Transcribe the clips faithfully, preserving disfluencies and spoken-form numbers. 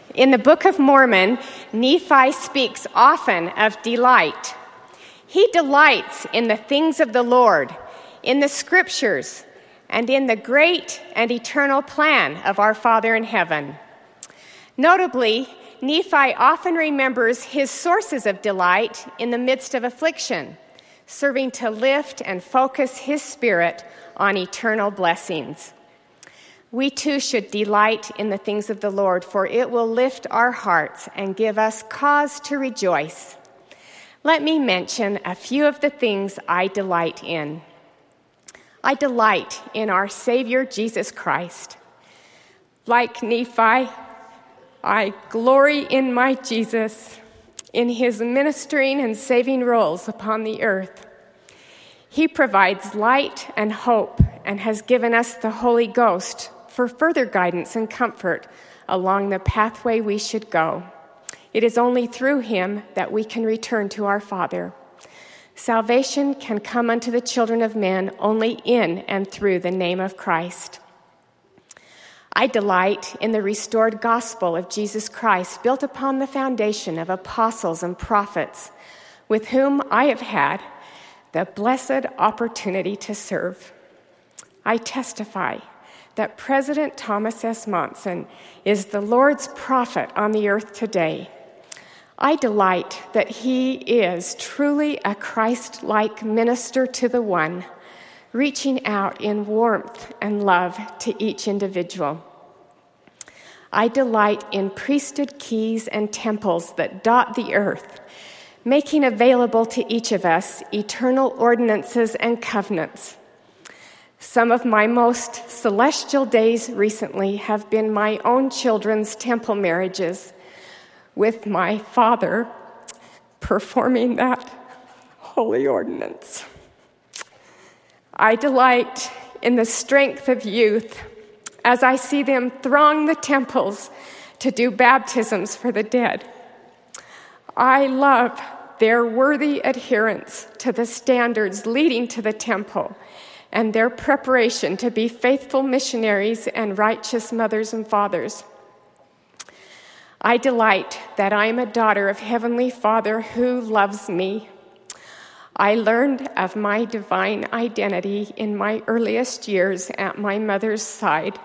In the Book of Mormon, Nephi speaks often of delight. He delights in the things of the Lord, in the Scriptures, and in the great and eternal plan of our Father in heaven. Notably, Nephi often remembers his sources of delight in the midst of affliction, serving to lift and focus his spirit on eternal blessings. We too should delight in the things of the Lord, for it will lift our hearts and give us cause to rejoice. Let me mention a few of the things I delight in. I delight in our Savior, Jesus Christ. Like Nephi, I glory in my Jesus, in his ministering and saving roles upon the earth. He provides light and hope and has given us the Holy Ghost for further guidance and comfort along the pathway we should go. It is only through him that we can return to our Father. Salvation can come unto the children of men only in and through the name of Christ. I delight in the restored gospel of Jesus Christ, built upon the foundation of apostles and prophets, with whom I have had the blessed opportunity to serve. I testify that President Thomas S. Monson is the Lord's prophet on the earth today. I delight that he is truly a Christ-like minister to the one, reaching out in warmth and love to each individual. I delight in priesthood keys and temples that dot the earth, making available to each of us eternal ordinances and covenants. Some of my most celestial days recently have been my own children's temple marriages, with my father performing that holy ordinance. I delight in the strength of youth as I see them throng the temples to do baptisms for the dead. I love their worthy adherence to the standards leading to the temple and their preparation to be faithful missionaries and righteous mothers and fathers. I delight that I am a daughter of Heavenly Father who loves me. I learned of my divine identity in my earliest years at my mother's side.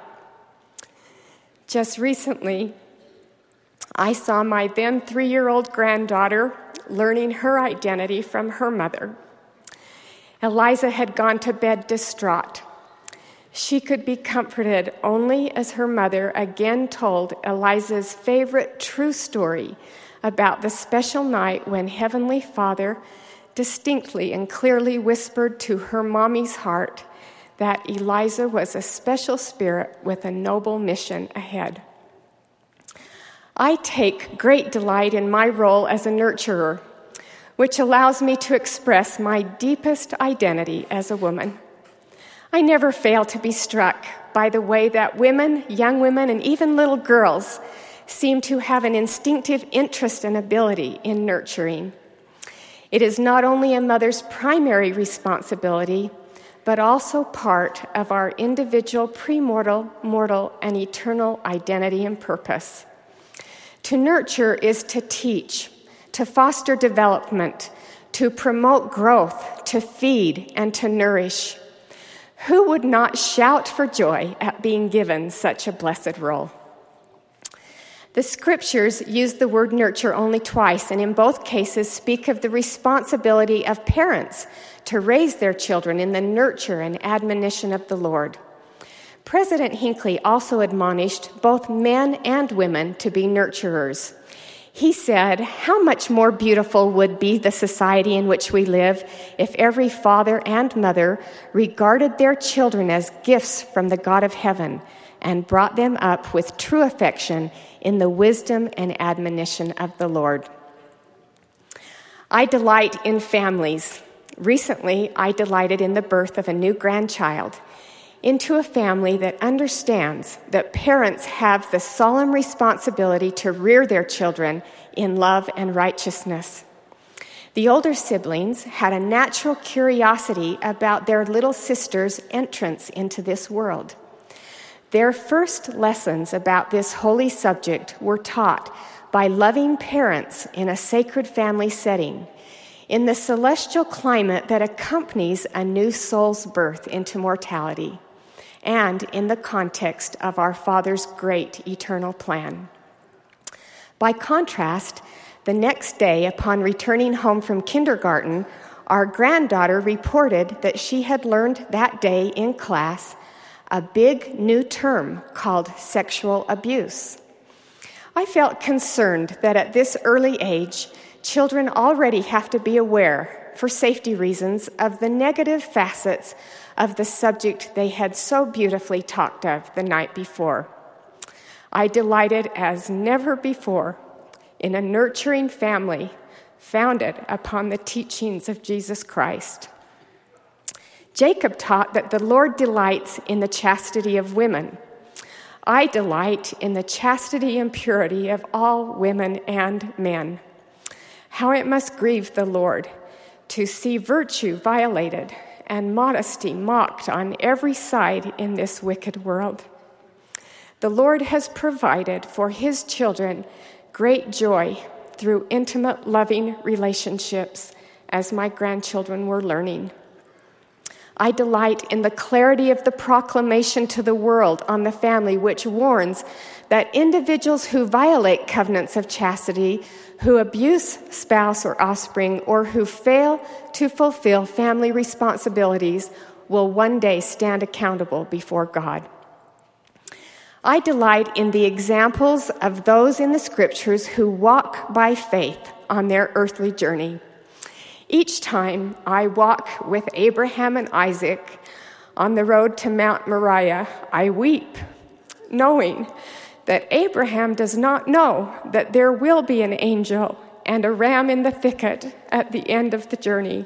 Just recently, I saw my then three-year-old granddaughter learning her identity from her mother. Eliza had gone to bed distraught. She could be comforted only as her mother again told Eliza's favorite true story about the special night when Heavenly Father distinctly and clearly whispered to her mommy's heart that Eliza was a special spirit with a noble mission ahead. I take great delight in my role as a nurturer, which allows me to express my deepest identity as a woman. I never fail to be struck by the way that women, young women, and even little girls seem to have an instinctive interest and ability in nurturing. It is not only a mother's primary responsibility, but also part of our individual premortal, mortal, and eternal identity and purpose. To nurture is to teach, to foster development, to promote growth, to feed, and to nourish. Who would not shout for joy at being given such a blessed role? The Scriptures use the word nurture only twice, and in both cases speak of the responsibility of parents to raise their children in the nurture and admonition of the Lord. President Hinckley also admonished both men and women to be nurturers. He said, "How much more beautiful would be the society in which we live if every father and mother regarded their children as gifts from the God of heaven and brought them up with true affection in the wisdom and admonition of the Lord." I delight in families. Recently, I delighted in the birth of a new grandchild into a family that understands that parents have the solemn responsibility to rear their children in love and righteousness. The older siblings had a natural curiosity about their little sister's entrance into this world. Their first lessons about this holy subject were taught by loving parents in a sacred family setting, in the celestial climate that accompanies a new soul's birth into mortality, and in the context of our Father's great eternal plan. By contrast, the next day, upon returning home from kindergarten, our granddaughter reported that she had learned that day in class a big new term called sexual abuse. I felt concerned that at this early age, children already have to be aware, for safety reasons, of the negative facets of the subject they had so beautifully talked of the night before. I delighted as never before in a nurturing family founded upon the teachings of Jesus Christ. Jacob taught that the Lord delights in the chastity of women. I delight in the chastity and purity of all women and men. How it must grieve the Lord to see virtue violated and modesty mocked on every side in this wicked world. The Lord has provided for his children great joy through intimate, loving relationships, as my grandchildren were learning. I delight in the clarity of the proclamation to the world on the family, which warns that individuals who violate covenants of chastity, who abuse spouse or offspring, or who fail to fulfill family responsibilities will one day stand accountable before God. I delight in the examples of those in the scriptures who walk by faith on their earthly journey. Each time I walk with Abraham and Isaac on the road to Mount Moriah, I weep, knowing that Abraham does not know that there will be an angel and a ram in the thicket at the end of the journey.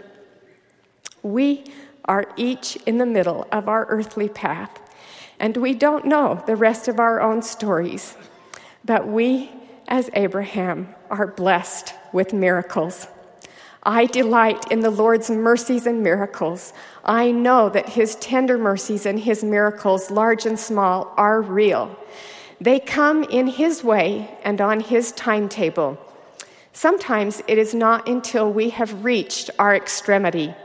We are each in the middle of our earthly path, and we don't know the rest of our own stories, but we, as Abraham, are blessed with miracles. I delight in the Lord's mercies and miracles. I know that his tender mercies and his miracles, large and small, are real. They come in his way and on his timetable. Sometimes it is not until we have reached our extremity.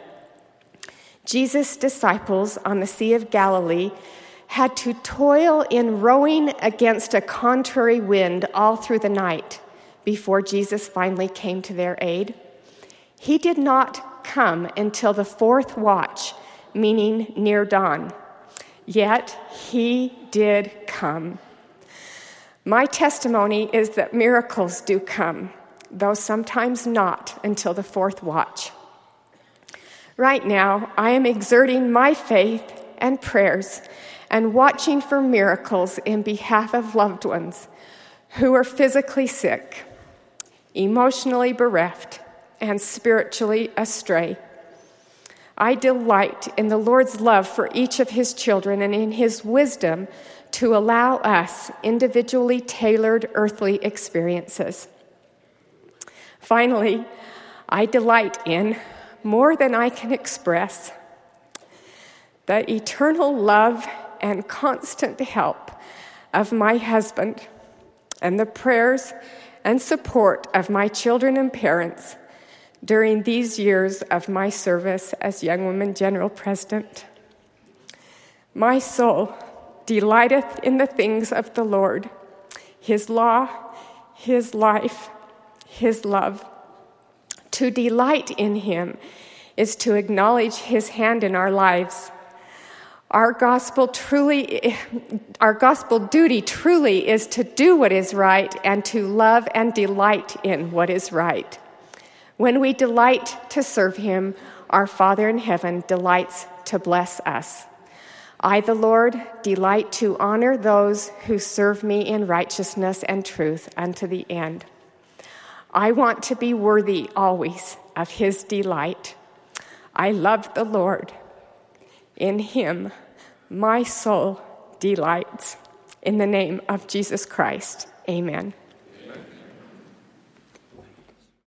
Jesus' disciples on the Sea of Galilee had to toil in rowing against a contrary wind all through the night before Jesus finally came to their aid. He did not come until the fourth watch, meaning near dawn. Yet he did come. My testimony is that miracles do come, though sometimes not until the fourth watch. Right now, I am exerting my faith and prayers and watching for miracles in behalf of loved ones who are physically sick, emotionally bereft, and spiritually astray. I delight in the Lord's love for each of his children and in his wisdom to allow us individually tailored earthly experiences. Finally, I delight in, more than I can express, the eternal love and constant help of my husband and the prayers and support of my children and parents during these years of my service as Young Women General President. My soul delighteth in the things of the Lord, his law, his life, his love. To delight in him is to acknowledge his hand in our lives. Our gospel truly, our gospel duty truly is to do what is right and to love and delight in what is right. When we delight to serve him, our Father in heaven delights to bless us. I, the Lord, delight to honor those who serve me in righteousness and truth unto the end. I want to be worthy always of his delight. I love the Lord. In him, my soul delights. In the name of Jesus Christ, amen.